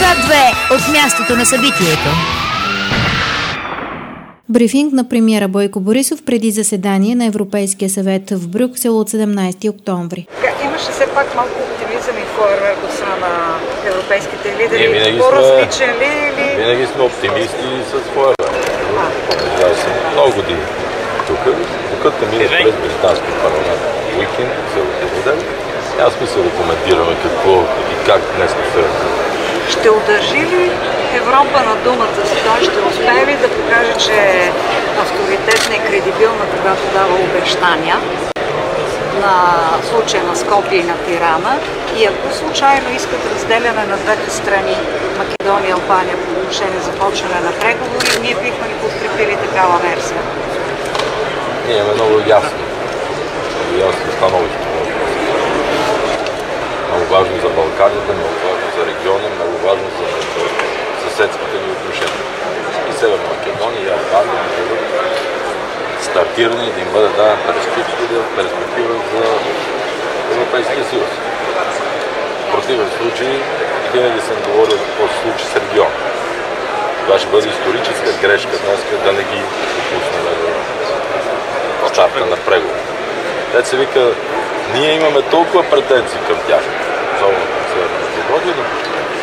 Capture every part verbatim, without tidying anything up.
БНТ две от мястото на събитието. Брифинг на премиера Бойко Борисов преди заседание на Европейския съвет в Брюксел от седемнайсети октомври. Имаше все пак малко оптимизъм и фойерверк от страна на европейските лидери. По-различен ли или... Винаги сме оптимисти с фойерверк. Да, съм много години тук. Докато мине през британския парламент уикенд, целата неделя, няма смисъл да коментираме какво и как днес се. Ще удържи ли Европа на думата си? Той ще успее ли да покаже, че е авторитетна и кредибилна, когато дава обещания на случая на Скопие и на Тирана? И ако случайно искат разделяне на двете страни, Македония и Албания, по отношение започване на преговори, ние бихме ли подкрепили такава версия? Ние имаме много ясно. Много ясно становище. Много важно за Балканите, много важно за региона, много важно за съседските ни отношения. И Северна Македония, и Албания, да бъдат стартирани и да им бъде дадена перспектива, перспектива за Европейския съюз. В противен случай, винаги съм говорил какво се случи с региона. Това ще бъде историческа грешка днес, да не ги допуснем в старта на преговори. Те се вика, ние имаме толкова претенции към тях, особено към Северна Македония, но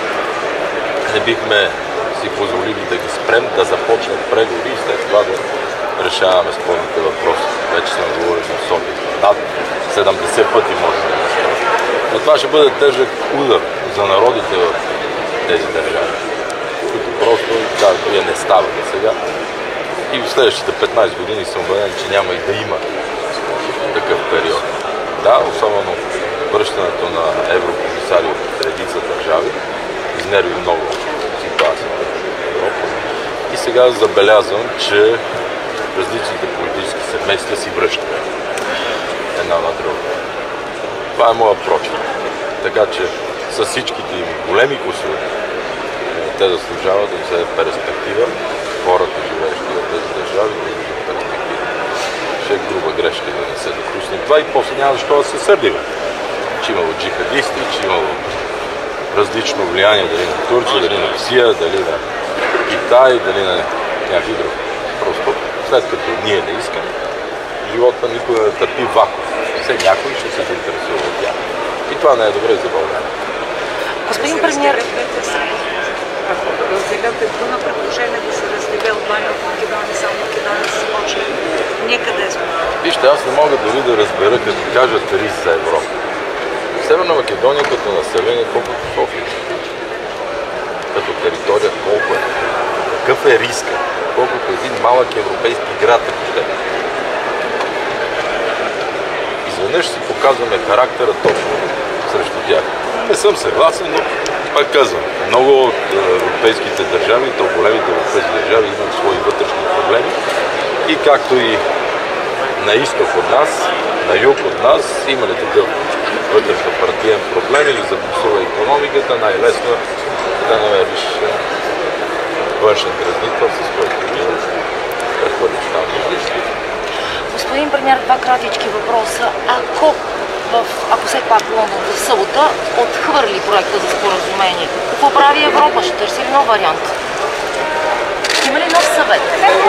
не бихме си позволили да ги спрем, да започнат преговори и след това да решаваме спорните въпроси. Вече сме говорили за София. Над седемдесет пъти може да не спрем. Но това ще бъде тежък удар за народите в тези държави, които просто казват, ние не ставаме сега. И в следващите петнайсет години съм убеден, че няма и да има такъв период. Да, особено връщането на еврокомисари от редица държави изнерви много ситуацията в Европа. И сега забелязвам, че различните политически семейства си връщат една на друга. Това е моя прочит. Така че с всичките им големи кусори, те заслужават да им се перспектива, хората, живеещи в тези държави, да имат перспектива. Ще е груба грешка да не се допусне това и после няма защо да се сърдим. Че имало джихадисти, че имало различно влияние, дали на Турция, дали на Русия, дали на Китай, дали на някакви други. Просто след като ние не искаме, живота никога не търпи вакуум. Все някой ще се заинтересува от тях. И това не е добре за България. Господин премиер, ако разделяте на предложение да се разделя Албания от Македония, само Македония да се започне, никъде сме. Вижте, аз не мога дори да разбера, като кажат рис за Европа. Северна Македония като население, колкото София. Като територия, колко е. Какъв е риска? Колкото един малък европейски град, ако ще. Изведнъж си показваме характера точно срещу тях. Не съм съгласен, но пак казвам, много от европейските държави, то големите европейски държави имат свои вътрешни проблеми и както и на изток от нас, на юг от нас, има ли такъв вътрешно партиен проблем или забуксува икономиката, най-лесно да намериш външен дразнител, с който прехвърлиш там. Господин премиер, два кратички въпроса. Ако, в, ако все пак Лондон в събота отхвърли проекта за споразумение, какво прави Европа? Ще търси ли нов вариант? Има ли нов съвет?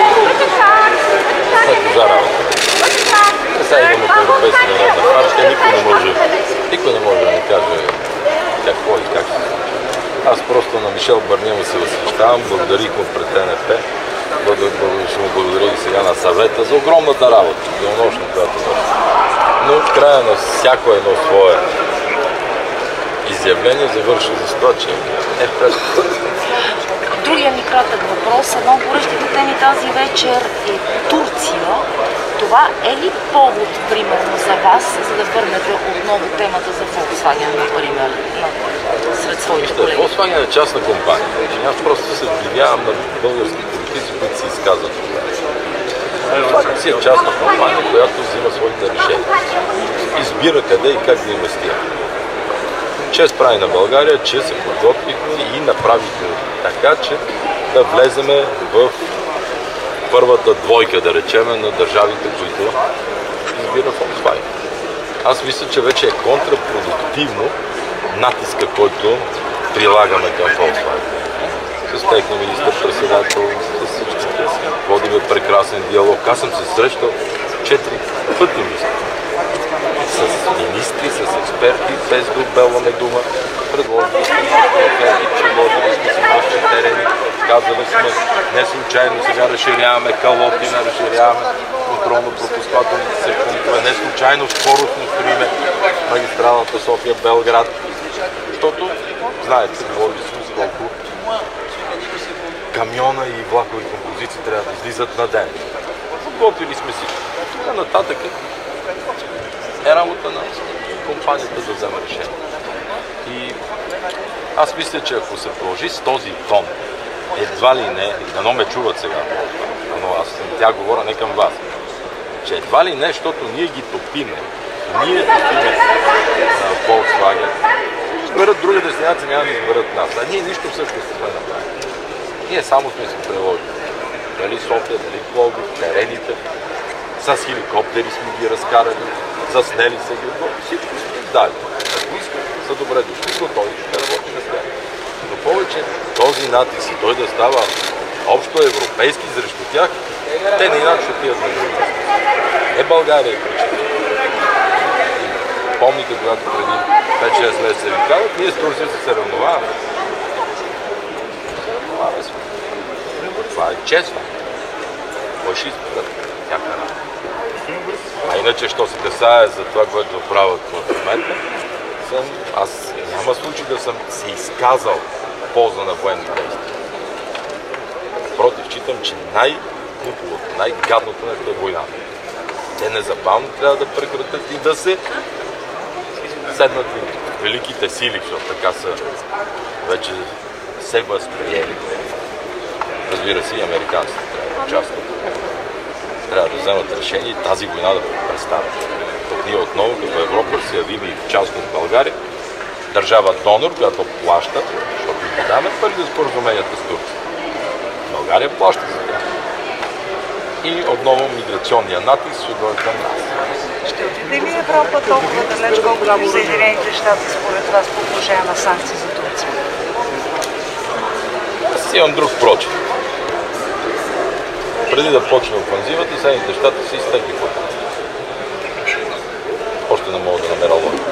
За работа. Сега идваме по Европейска народна партия, никой не може, никой не може да ни каже какво и как. Аз просто на Мишел Барние му се възхищавам, благодарих му пред Н П, ще му благодаря и сега на съвета за огромната работа, денонощна, която върши. Но в края на всяко едно свое изявление завърши за това, че е пред. Другия ми кратък въпрос. Едно от горещите теми тази вечер е Турция. Това е ли повод, примерно, за вас, за да върнете отново темата за Volkswagen, например, сред своите колеги? Volkswagen е частна компания. Аз просто се вдивявам на български политици, които се изказват. Това си е частна компания, която взима своите решения. Избира къде и как да инвестира. Чест прави на България, че се подготвихме и направихме така, че да влеземе в първата двойка, да речеме, на държавите, които избира Volkswagen. Аз мисля, че вече е контрапродуктивно натиска, който прилагаме към Volkswagen. С техния министър-председател, с всичките. Водиме прекрасен диалог. Аз съм се срещал четири пъти, мисля. С министри, с експерти, без да отбелваме дума. Предложили сме оферти, предложили сме си нашите терени. Казали сме, не случайно сега разширяваме Калотина, разширяваме контролно-пропускателните се пунктове. Не случайно скоростно строиме магистралната София-Белград. Защото, знаете, говорили сме с колко камиона и влакови композиции трябва да излизат на ден. Подготвили сме си. А нататък е работа на компанията да вземе решение. И аз мисля, че ако се продължи с този тон, едва ли не, дано ме чуват сега, но аз съм тя говоря не към вас, че едва ли не, защото ние ги топиме, ние топиме на Volkswagen, изберат друга дестинация, няма да изберат нас. А ние нищо всъщност не сме направили. Ние само сме си приложили. Дали София, дали Пловдив, терените, с хеликоптери сме ги разкарали, заснели се ги, всичко сме ги дали. Ако искат, са добре дошли, готови ще работим с тях. Но повече този натиск и той да става общо европейски срещу тях, те не иначе отиват на други места. Не България е причина. Помните, когато преди пет-шест месеца ви казах, ние с Турция се съревноваваме. Съревноваваме се. Това е честно. Кой ще изберат? Някаква работа. А иначе, що се касае за това, което правят в момента, съм, аз няма случай да съм се изказал в полза на военни действия. Напротив, считам, че най-глупавото, най-гадното е войната. Те незабавно трябва да прекратят и да се седнат великите сили, защото така са вече се възприели. Разбира се, и американците трябва да участват. Трябва да вземат решение и тази война да представят. Ние отново като Европа се явим и в част от България, държава донор, която плаща, защото не даваме пари за споразуменията с Турция. България плаща за тях. И отново миграционния натиск ще дойде към нас. Ще отиде ли Европа толкова далеч, колкото и Съединените щати според вас по отношение на санкции за Турция? Аз имам друг прочит. Преди да почне офанзивата, Съединените щати си изтеглиха. Още не мога да намеря логика.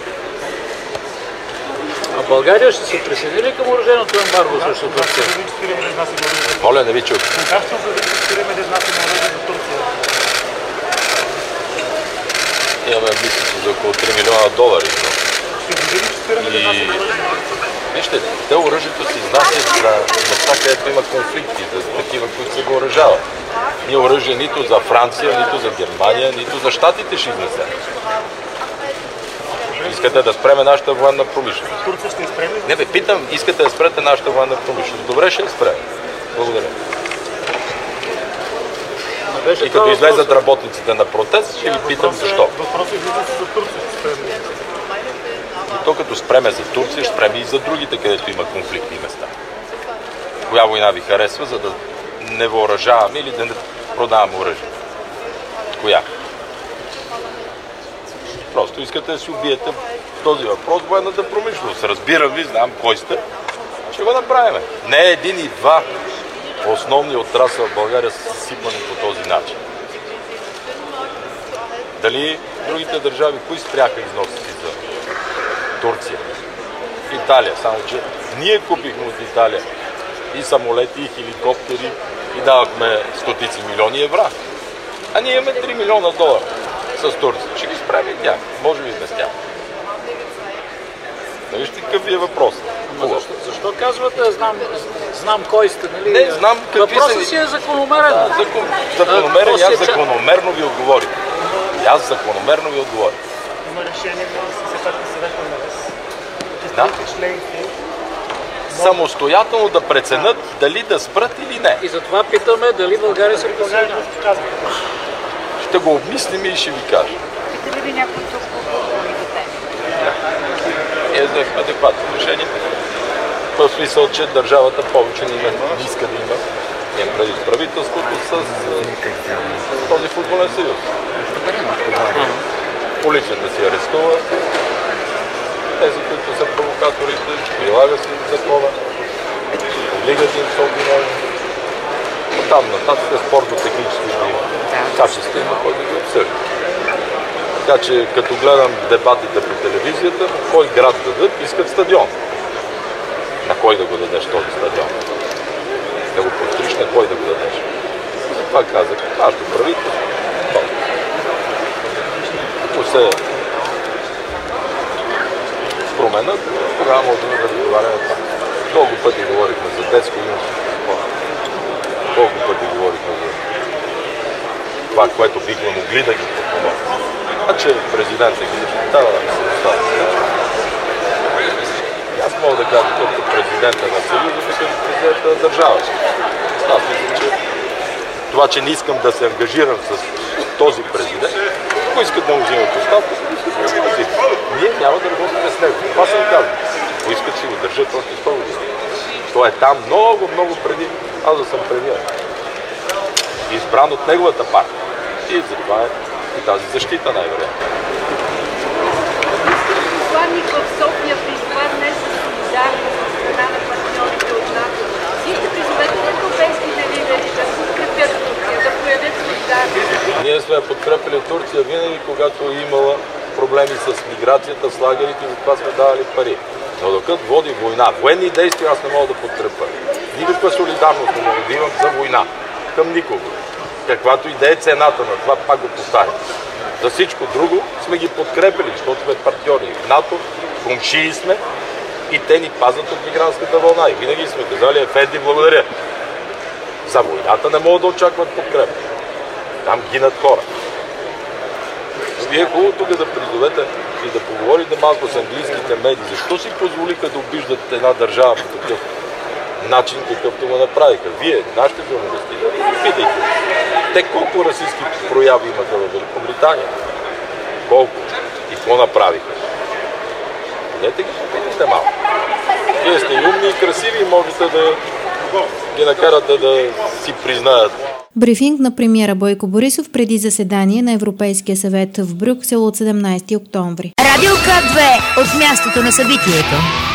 А България ще се присъедини ли към въоръженото ембарго срещу Турция? Моля, не ви чух. Кога ще да регистрираме да изнасяме оръжие за Турция? Имаме амбиции за около три милиона долари. И вижте, те оръжието се изнасят за места, където има конфликти, за такива, които се го въоръжават. Ние оръжие нито за Франция, нито за Германия, нито за Щатите ще изнесем. Искате да спреме нашата военна промишленост. Турция ще изпреме? Не бе, питам, искате да спрете нашата военна промишленост. Добре, ще я спреме. Благодаря. И като излезат работниците на протест, ще ви питам защо. Въпросът е за Турция ще спреме. То като спреме за Турция, ще спреме и за другите, където има конфликтни места. Коя война ви харесва, за да не въоръжаваме или да не продаваме оръжие? Коя? Просто искате да си убиете в този въпрос военната промишленост. Разбирам ви, знам кой сте. Ще го направим. Не един и два основни отрасъл в България са съсипани по този начин. Дали другите държави, кои спряха износите за Турция? Италия. Само че ние купихме от Италия и самолети, и хеликоптери, и давахме стотици милиони евро. А ние имаме три милиона долара с Турция. Ще ги справим тях. Може би без тях. Да вижте какъв ви е въпрос. Защо, защо казвате, знам, знам кой сте, нали? Не, знам какви са... Въпросът си е закономерен. Да, закон... закономерен и аз закономерно ви отговорих. И аз закономерно ви отговорих. Има решение на Съседателния съвет на МНС. Да. Членки самостоятелно да преценят дали да спрат или не. И затова питаме дали България се присъединява. Ще го обмислим и ще ви кажа. Пита ли ви някой тук по другите теми? Е, за адекватно решение. В смисъл, че държавата повече не, има, не иска да има. Имам преди с правителството с, с този футболен съюз. Полицията си арестува. тези, които са провокаторите, прилага се закона, лигата им са обвинени. Там нататък е спортно-технически качества има кой да ги обсъжда. Така че като гледам дебатите по телевизията, кой град дадат, искат стадион. На кой да го дадеш този стадион? Да го построиш, на кой да го дадеш? Затова казах, нашето правителство, ако се променят, тогава може да разговаряме това. Колко пъти говорихме за детско юношество спорт. Колко пъти говорихме за това, което бихме могли да ги подпомогнем. А че президентът ги защитава, да се остава. Аз мога да кажа като президента на Съюза, като президента на държавата. Аз мисля, че това, че не искам да се ангажирам с този президент, ако искат да му взимат оставка, ние няма да работим с него. Това съм казал. Ако искат си го държат още сто години. Той е там много, много преди аз да съм премиер. Избран от неговата партия. И затова е и тази защита най-вероятно. Посланник в София призова днес за солидарност от страна на партньорите от НАТО. Вие ще призовете на европейските лидери да подкрепят Турция, да проявят солидарност. Ние сме подкрепили Турция винаги, когато е имала проблеми с миграцията, с лагерите, и затова сме давали пари. Но докато води война, военни действия, аз не мога да подкрепя. Никаква солидарност не мога да имам за война. Към никого. Каквато и да е цената на това, пак го поставим. За всичко друго сме ги подкрепили, защото сме партньори в НАТО, комшии сме и те ни пазят от мигрантската вълна. И винаги сме казали, Ефенди, благодаря. За войната не могат да очакват подкрепа. Там гинат хора. Вие е хубаво тук да призовете и да поговорите малко с английските медии. Защо си позволиха да обиждат една държава по такъв начин, какъвто го направиха? Вие, нашите журналисти, питайте. Те колко расистски прояви имаха в Великобритания? Колко? И какво направиха? Дайте ги, попитайте малко. Вие сте умни и красиви и можете да ги накарате да си признаят. Брифинг на премиера Бойко Борисов преди заседание на Европейския съвет в Брюксел от седемнайсети октомври. Радио К две от мястото на събитието.